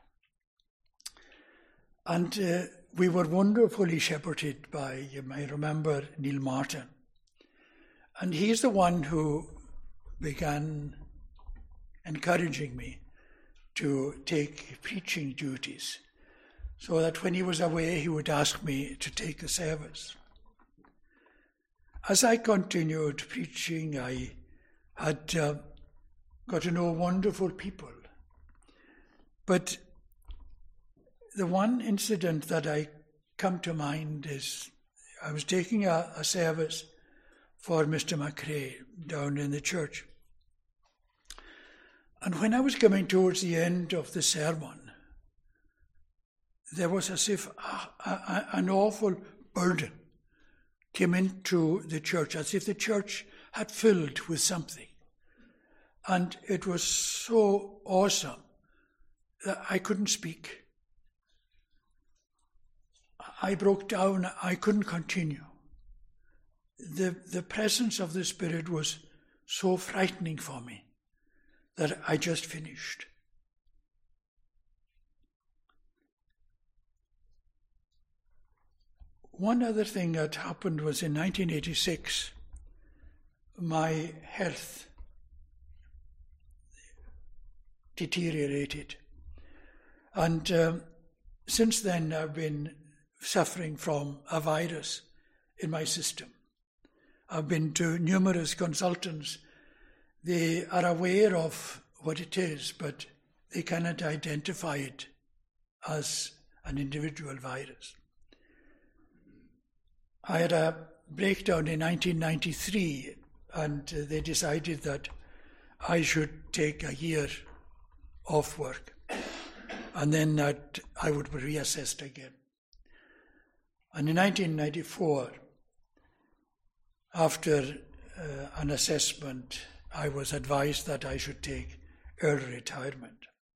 And uh, we were wonderfully shepherded by, you may remember, Neil Martin. And he's the one who began encouraging me to take preaching duties, so that when he was away, he would ask me to take the service. As I continued preaching, I had uh, got to know wonderful people. But the one incident that I come to mind is I was taking a, a service for Mister McRae down in the church. And when I was coming towards the end of the sermon, there was as if a, a, an awful burden came into the church, as if the church had filled with something. And it was so awesome that I couldn't speak. I broke down. I couldn't continue. The, the presence of the Spirit was so frightening for me that I just finished. One other thing that happened was in nineteen eighty-six, my health deteriorated. And um, since then I've been suffering from a virus in my system. I've been to numerous consultants. They are aware of what it is, but they cannot identify it as an individual virus. I had a breakdown in nineteen ninety-three, and they decided that I should take a year off work, and then that I would be reassessed again. And in nineteen ninety-four, after uh, an assessment, I was advised that I should take early retirement.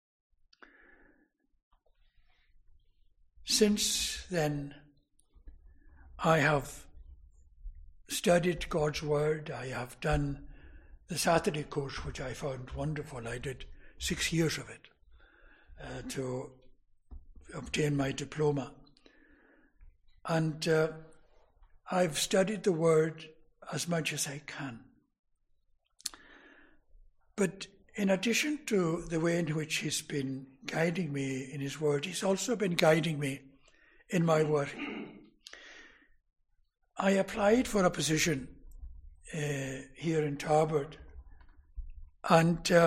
Since then, I have studied God's Word. I have done the Saturday course, which I found wonderful. I did six years of it uh, to obtain my diploma. And uh, I've studied the Word as much as I can. But in addition to the way in which He's been guiding me in His Word, He's also been guiding me in my work. I applied for a position uh, here in Tarbert, and uh,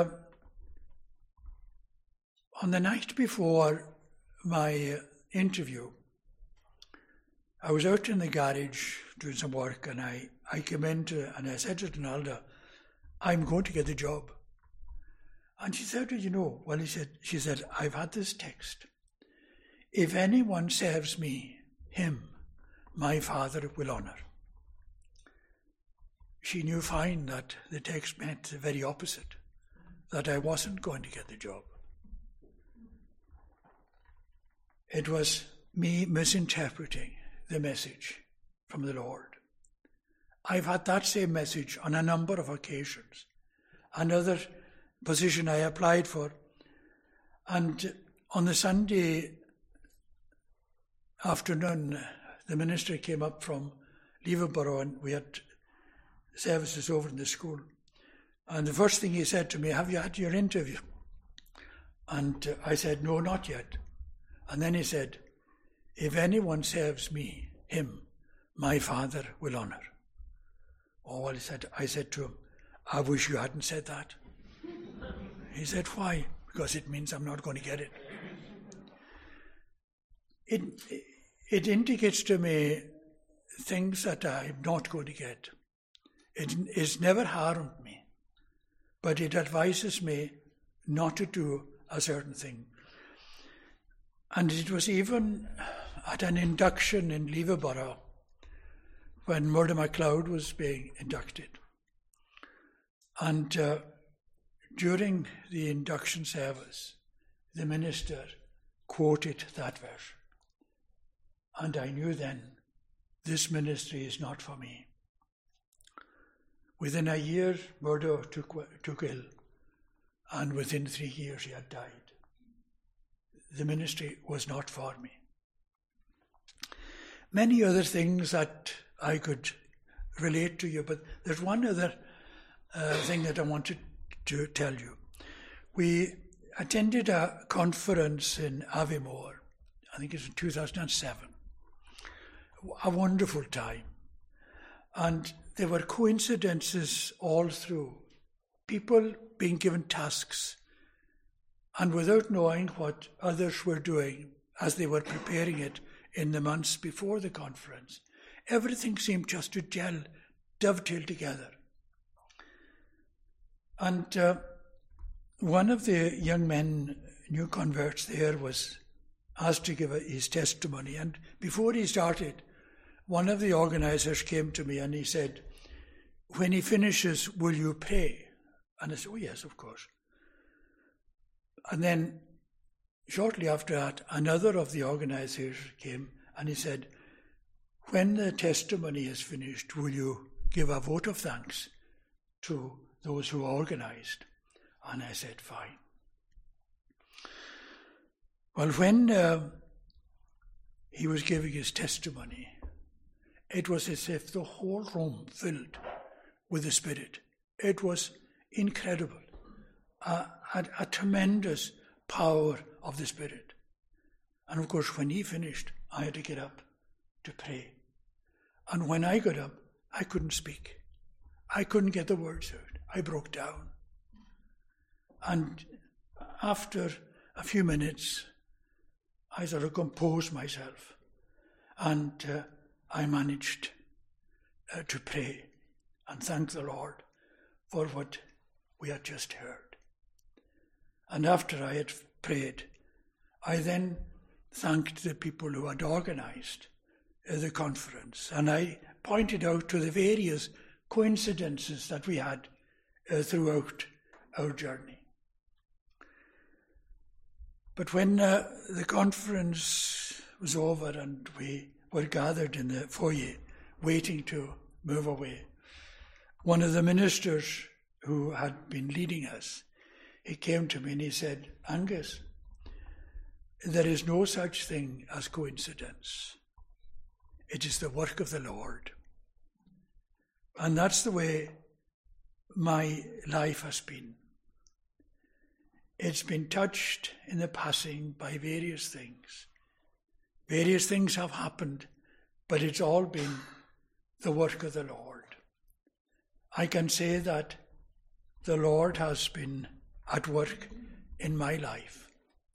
on the night before my uh, interview, I was out in the garage doing some work, and I, I came in to, and I said to Donalda, I'm going to get the job. And she said, did you know? Well, he said, she said, I've had this text. If anyone serves me, him, my Father will honour. She knew fine that the text meant the very opposite, that I wasn't going to get the job. It was me misinterpreting the message from the Lord. I've had that same message on a number of occasions. Another position I applied for, and on the Sunday afternoon, the minister came up from Leverborough, and we had services over in the school. And the first thing he said to me, have you had your interview? And I said, no, not yet. And then he said, if anyone serves me, him, my Father will honour. Oh, well, he said, I said to him, I wish you hadn't said that. He said, why? Because it means I'm not going to get it. It, it indicates to me things that I'm not going to get. It has never harmed me, but it advises me not to do a certain thing. And it was even at an induction in Leverborough when Murdo MacLeod was being inducted. And uh, during the induction service, the minister quoted that verse. And I knew then, this ministry is not for me. Within a year, Murdo took, took ill, and within three years he had died. The ministry was not for me. Many other things that I could relate to you, but there's one other uh, thing that I wanted to tell you. We attended a conference in Aviemore, I think it was in two thousand seven. A wonderful time. And there were coincidences all through. People being given tasks, and without knowing what others were doing as they were preparing it in the months before the conference, everything seemed just to gel, dovetail together. And uh, one of the young men, new converts there, was asked to give his testimony. And before he started, one of the organisers came to me and he said, when he finishes, will you pray? And I said, oh yes, of course. And then shortly after that, another of the organisers came and he said, when the testimony is finished, will you give a vote of thanks to those who organised? And I said, fine. Well, when uh, he was giving his testimony, it was as if the whole room filled with the Spirit. It was incredible, a, a, a tremendous power of the Spirit. And of course, when he finished, I had to get up to pray. And when I got up, I couldn't speak. I couldn't get the words out. I broke down. And after a few minutes, I sort of composed myself, and uh, I managed uh, to pray and thank the Lord for what we had just heard. And after I had prayed, I then thanked the people who had organised uh, the conference, and I pointed out to the various coincidences that we had uh, throughout our journey. But when uh, the conference was over and we were gathered in the foyer waiting to move away, one of the ministers who had been leading us, he came to me and he said, Angus, there is no such thing as coincidence. It is the work of the Lord. And that's the way my life has been. It's been touched in the passing by various things. Various things have happened, but it's all been the work of the Lord. I can say that the Lord has been at work in my life.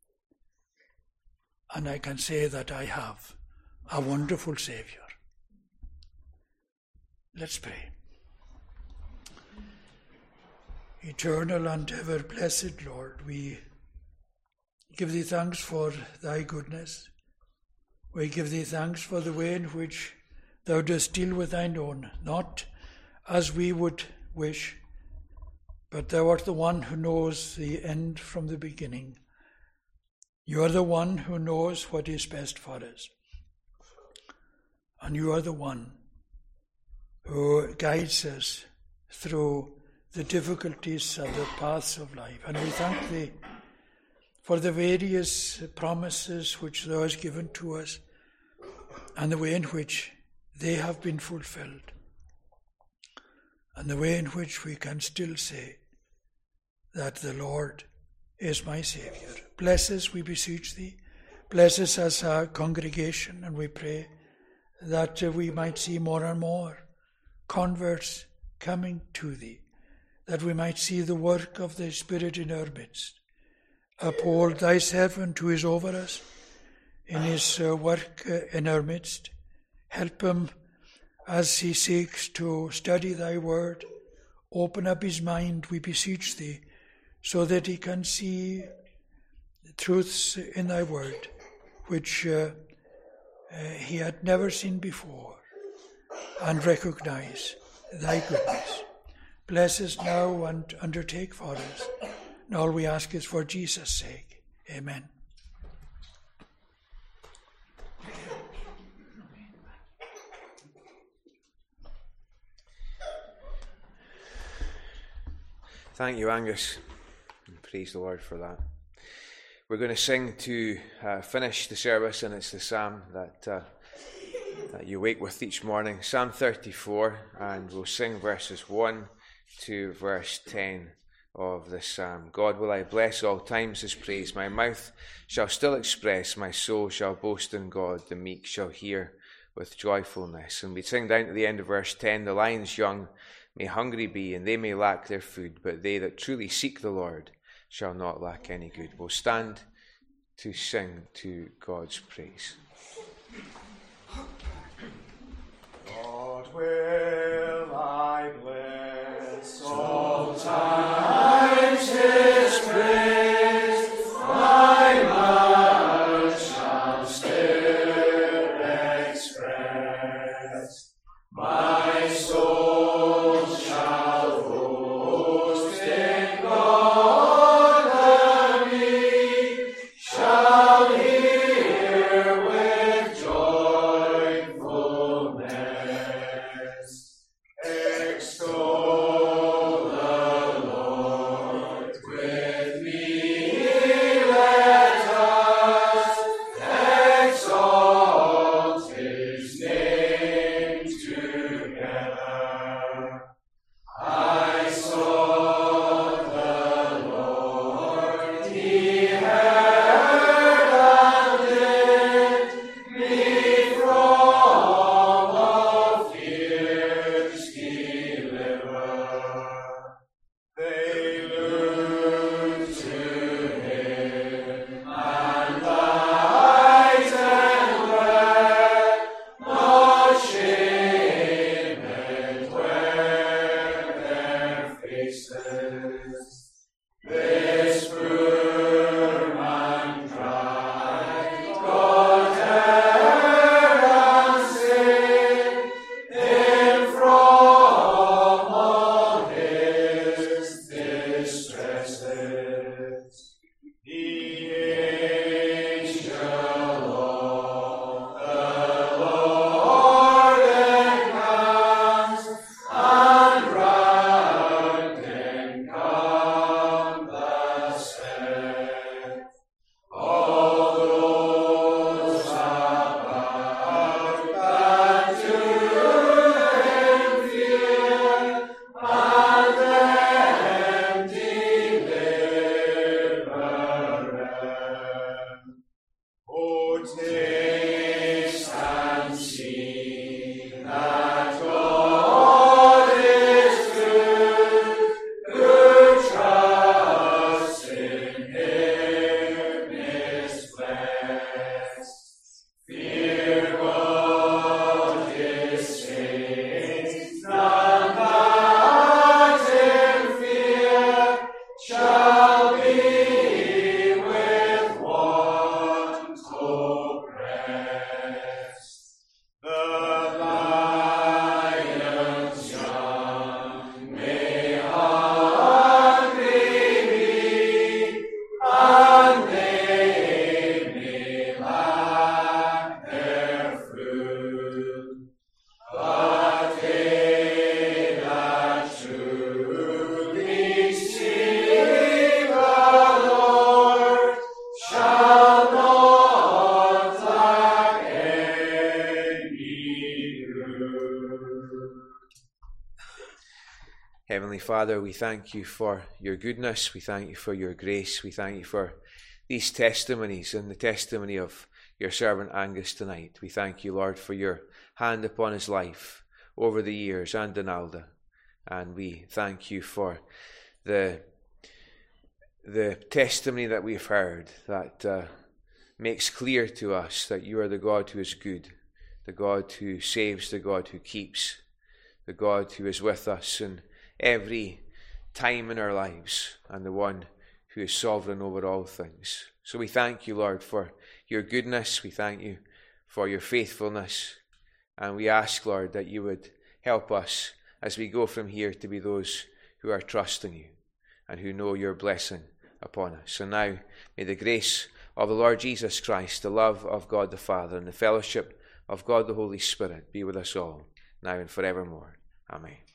And I can say that I have a wonderful Saviour. Let's pray. Eternal and ever blessed Lord, we give thee thanks for thy goodness. We give thee thanks for the way in which thou dost deal with thine own, not as we would wish, but thou art the one who knows the end from the beginning. You are the one who knows what is best for us. And you are the one who guides us through the difficulties and the paths of life. And we thank thee for the various promises which thou hast given to us and the way in which they have been fulfilled, and the way in which we can still say that the Lord is my Saviour. Bless us, we beseech thee. Bless us as a congregation, and we pray that uh, we might see more and more converts coming to thee, that we might see the work of the Spirit in our midst. Uphold thy servant who is over us in his uh, work uh, in our midst. Help him as he seeks to study thy word. Open up his mind, we beseech thee, so that he can see the truths in thy word, which uh, uh, he had never seen before, and recognize thy goodness. Bless us now and undertake for us. And all we ask is for Jesus' sake. Amen. Thank you, Angus. And praise the Lord for that. We're going to sing to uh, finish the service, and it's the psalm that, uh, that you wake with each morning, Psalm thirty-four, and we'll sing verses one to verse ten of this psalm. God will I bless all times his praise. My mouth shall still express, my soul shall boast in God. The meek shall hear with joyfulness. And we sing down to the end of verse ten, the lions young may hungry be, and they may lack their food, but they that truly seek the Lord shall not lack any good. We'll stand to sing to God's praise. God will I bless all times his praise, my mouth shall still express, my soul shall boast in God, the meek shall hear with joyfulness. Extol the Lord with me, let us exalt his name together. I sought the Lord, he heard and did me from all fears deliver. They looked to him and light and wept, not shamed Heavenly Father, we thank you for your goodness. We thank you for your grace. We thank you for these testimonies and the testimony of your servant Angus tonight. We thank you, Lord, for your hand upon his life over the years and in Alda. And we thank you for the, the testimony that we've heard that uh, makes clear to us that you are the God who is good, the God who saves, the God who keeps, the God who is with us in every time in our lives, and the one who is sovereign over all things. So we thank you, Lord, for your goodness. We thank you for your faithfulness. And we ask, Lord, that you would help us as we go from here to be those who are trusting you and who know your blessing upon us. And now may the grace of the Lord Jesus Christ, the love of God the Father, and the fellowship of God the Holy Spirit be with us all, now and forevermore. Amen.